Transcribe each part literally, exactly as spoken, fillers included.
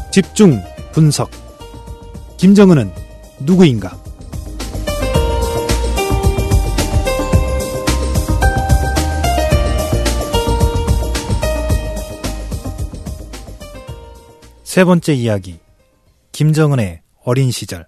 집중 분석. 김정은은 누구인가? 세 번째 이야기. 김정은의 어린 시절.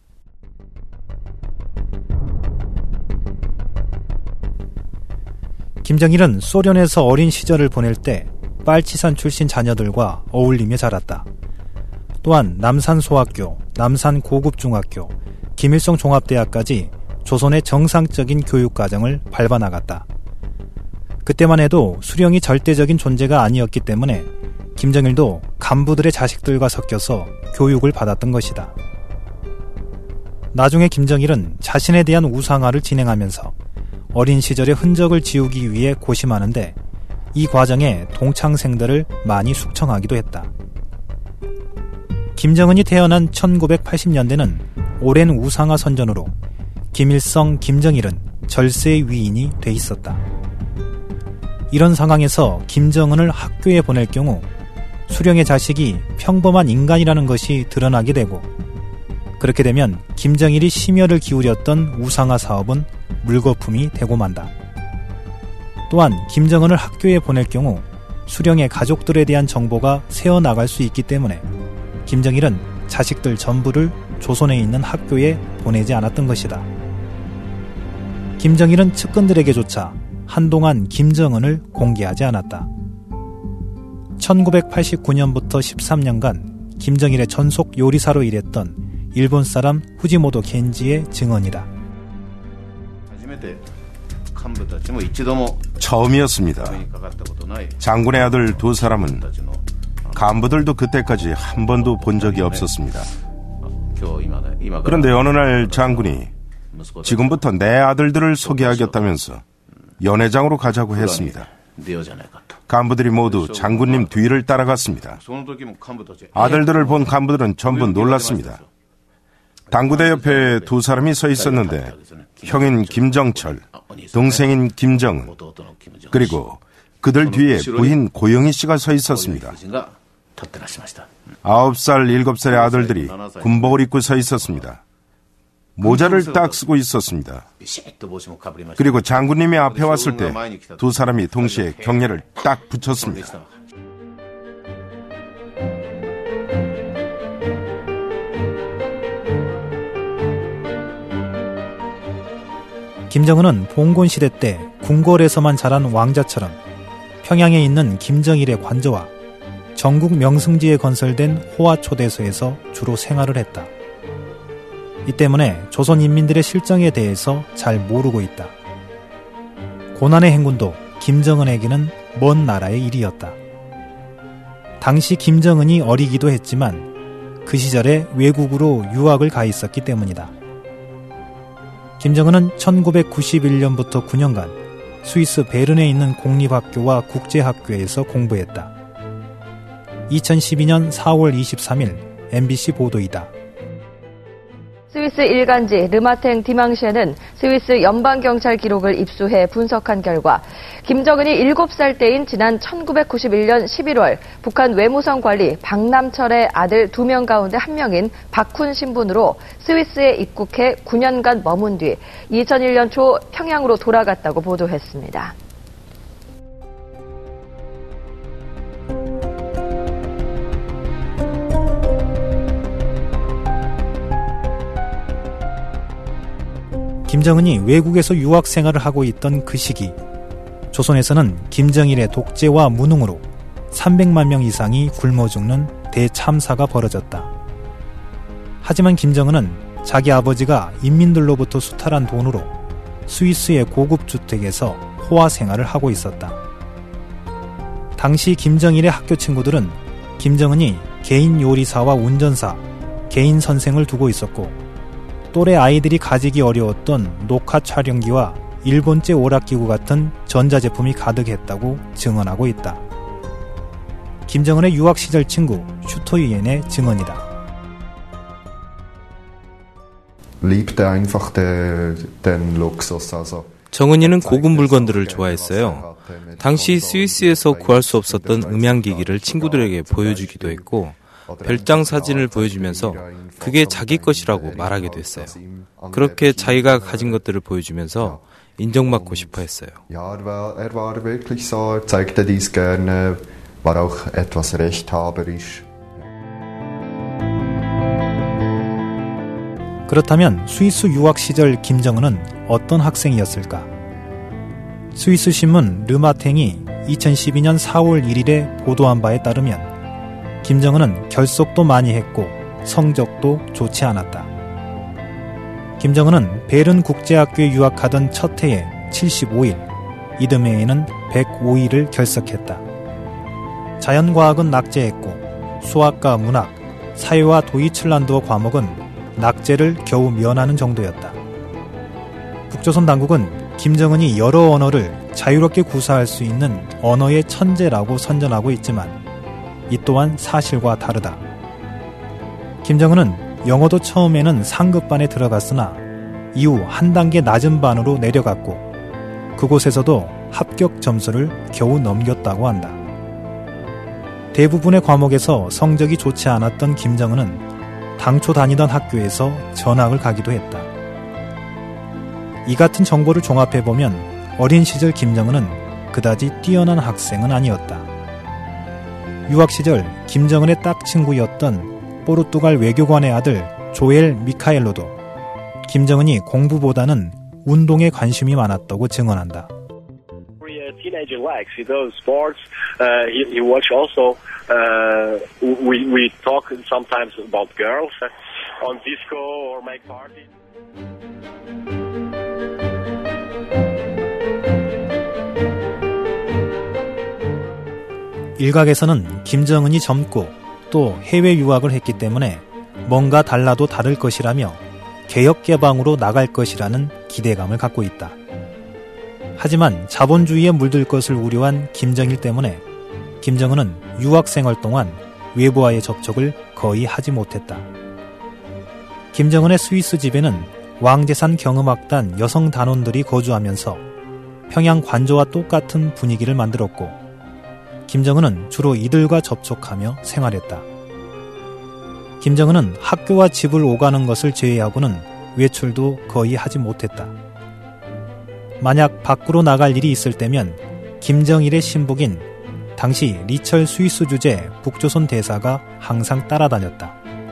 김정일은 소련에서 어린 시절을 보낼 때 빨치산 출신 자녀들과 어울리며 자랐다. 또한 남산소학교, 남산고급중학교, 김일성 종합대학까지 조선의 정상적인 교육과정을 밟아나갔다. 그때만 해도 수령이 절대적인 존재가 아니었기 때문에 김정일도 간부들의 자식들과 섞여서 교육을 받았던 것이다. 나중에 김정일은 자신에 대한 우상화를 진행하면서 어린 시절의 흔적을 지우기 위해 고심하는데 이 과정에 동창생들을 많이 숙청하기도 했다. 김정은이 태어난 천구백팔십 년대는 오랜 우상화 선전으로 김일성, 김정일은 절세의 위인이 돼 있었다. 이런 상황에서 김정은을 학교에 보낼 경우 수령의 자식이 평범한 인간이라는 것이 드러나게 되고, 그렇게 되면 김정일이 심혈을 기울였던 우상화 사업은 물거품이 되고 만다. 또한 김정은을 학교에 보낼 경우 수령의 가족들에 대한 정보가 새어나갈 수 있기 때문에 김정일은 자식들 전부를 조선에 있는 학교에 보내지 않았던 것이다. 김정일은 측근들에게조차 한동안 김정은을 공개하지 않았다. 천구백팔십구 년부터 십삼 년간 김정일의 전속 요리사로 일했던 일본 사람 후지모토 겐지의 증언이다. 처음이었습니다. 장군의 아들 두 사람은 간부들도 그때까지 한 번도 본 적이 없었습니다. 그런데 어느 날 장군이 지금부터 내 아들들을 소개하겠다면서 연회장으로 가자고 했습니다. 간부들이 모두 장군님 뒤를 따라갔습니다. 아들들을 본 간부들은 전부 놀랐습니다. 당구대 옆에 두 사람이 서 있었는데 형인 김정철, 동생인 김정은, 그리고 그들 뒤에 부인 고영희 씨가 서 있었습니다. 아홉 살, 일곱 살의 아들들이 군복을 입고 서 있었습니다. 모자를 딱 쓰고 있었습니다. 그리고 장군님이 앞에 왔을 때 두 사람이 동시에 경례를 딱 붙였습니다. 김정은은 봉건 시대 때 궁궐에서만 자란 왕자처럼 평양에 있는 김정일의 관저와 전국 명승지에 건설된 호화초대소에서 주로 생활을 했다. 이 때문에 조선 인민들의 실정에 대해서 잘 모르고 있다. 고난의 행군도 김정은에게는 먼 나라의 일이었다. 당시 김정은이 어리기도 했지만 그 시절에 외국으로 유학을 가 있었기 때문이다. 김정은은 천구백구십일 년부터 구 년간 스위스 베른에 있는 공립학교와 국제학교에서 공부했다. 이천십이 년 사월 이십삼일 엠비씨 보도이다. 스위스 일간지 르마탱 디망시에는 스위스 연방경찰 기록을 입수해 분석한 결과 김정은이 일곱 살 때인 지난 천구백구십일 년 십일월 북한 외무성 관리 박남철의 아들 두 명 가운데 한 명인 박훈 신분으로 스위스에 입국해 구 년간 머문 뒤 이천일 년 초 평양으로 돌아갔다고 보도했습니다. 김정은이 외국에서 유학 생활을 하고 있던 그 시기, 조선에서는 김정일의 독재와 무능으로 삼백만 명 이상이 굶어 죽는 대참사가 벌어졌다. 하지만 김정은은 자기 아버지가 인민들로부터 수탈한 돈으로 스위스의 고급 주택에서 호화 생활을 하고 있었다. 당시 김정일의 학교 친구들은 김정은이 개인 요리사와 운전사, 개인 선생을 두고 있었고, 또래 아이들이 가지기 어려웠던 녹화 촬영기와 일본제 오락기구 같은 전자제품이 가득했다고 증언하고 있다. 김정은의 유학 시절 친구 슈토이엔의 증언이다. 정은이는 고급 물건들을 좋아했어요. 당시 스위스에서 구할 수 없었던 음향기기를 친구들에게 보여주기도 했고, 별장 사진을 보여주면서 그게 자기 것이라고 말하게 됐어요. 그렇게 자기가 가진 것들을 보여주면서 인정받고 싶어 했어요. 그렇다면 스위스 유학 시절 김정은은 어떤 학생이었을까? 스위스 신문 르마탱이 이천십이 년 사월 일일에 보도한 바에 따르면 김정은은 결석도 많이 했고 성적도 좋지 않았다. 김정은은 베른 국제학교에 유학하던 첫 해에 칠십오 일, 이듬 해에는 백오 일을 결석했다. 자연과학은 낙제했고 수학과 문학, 사회와 도이칠란드어 과목은 낙제를 겨우 면하는 정도였다. 북조선 당국은 김정은이 여러 언어를 자유롭게 구사할 수 있는 언어의 천재라고 선전하고 있지만 이 또한 사실과 다르다. 김정은은 영어도 처음에는 상급반에 들어갔으나 이후 한 단계 낮은 반으로 내려갔고 그곳에서도 합격 점수를 겨우 넘겼다고 한다. 대부분의 과목에서 성적이 좋지 않았던 김정은은 당초 다니던 학교에서 전학을 가기도 했다. 이 같은 정보를 종합해보면 어린 시절 김정은은 그다지 뛰어난 학생은 아니었다. 유학 시절 김정은의 딱 친구였던 포르투갈 외교관의 아들 조엘 미카엘로도 김정은이 공부보다는 운동에 관심이 많았다고 증언한다. Teenager likes. He does sports. Uh, he, he watch also. Uh, we we talk sometimes about girls on disco or make parties. 일각에서는 김정은이 젊고 또 해외 유학을 했기 때문에 뭔가 달라도 다를 것이라며 개혁 개방으로 나갈 것이라는 기대감을 갖고 있다. 하지만 자본주의에 물들 것을 우려한 김정일 때문에 김정은은 유학 생활 동안 외부와의 접촉을 거의 하지 못했다. 김정은의 스위스 집에는 왕재산 경음악단 여성 단원들이 거주하면서 평양 관저와 똑같은 분위기를 만들었고 김정은은 주로 이들과 접촉하며 생활했다. 김정은은 학교와 집을 오가는 것을 제외하고는 외출도 거의 하지 못했다. 만약 밖으로 나갈 일이 있을 때면 김정일의 신복인 당시 리철 스위스 주재 북조선 대사가 항상 따라다녔다.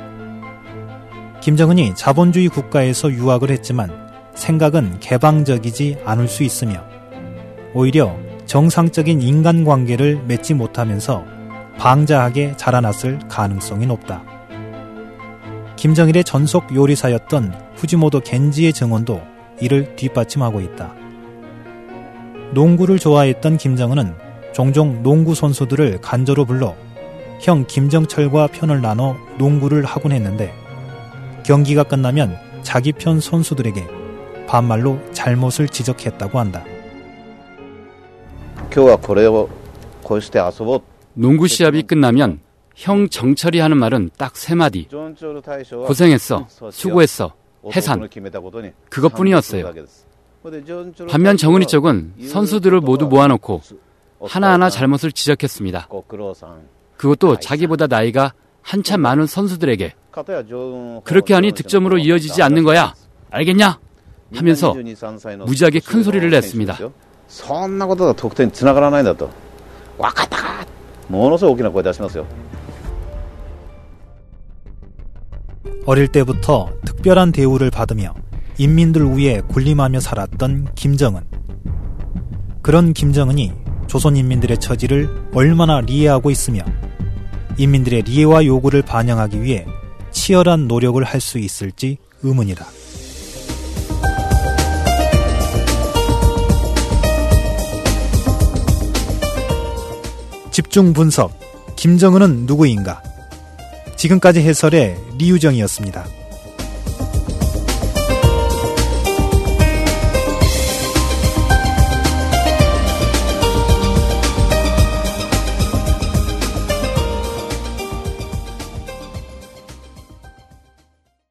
김정은이 자본주의 국가에서 유학을 했지만 생각은 개방적이지 않을 수 있으며 오히려 정상적인 인간관계를 맺지 못하면서 방자하게 자라났을 가능성이 높다. 김정일의 전속 요리사였던 후지모토 겐지의 증언도 이를 뒷받침하고 있다. 농구를 좋아했던 김정은은 종종 농구 선수들을 간저로 불러 형 김정철과 편을 나눠 농구를 하곤 했는데 경기가 끝나면 자기 편 선수들에게 반말로 잘못을 지적했다고 한다. 농구 시합이 끝나면 형 정철이 하는 말은 딱 세 마디. 고생했어, 수고했어, 해산. 그것뿐이었어요. 반면 정은이 쪽은 선수들을 모두 모아놓고 하나하나 잘못을 지적했습니다. 그것도 자기보다 나이가 한참 많은 선수들에게. 그렇게 하니 득점으로 이어지지 않는 거야. 알겠냐? 하면서 무지하게 큰 소리를 냈습니다. 어릴 때부터 특별한 대우를 받으며 인민들 위에 군림하며 살았던 김정은. 그런 김정은이 조선 인민들의 처지를 얼마나 리해하고 있으며 인민들의 리해와 요구를 반영하기 위해 치열한 노력을 할 수 있을지 의문이다. 집중 분석, 김정은은 누구인가? 지금까지 해설의 리유정이었습니다.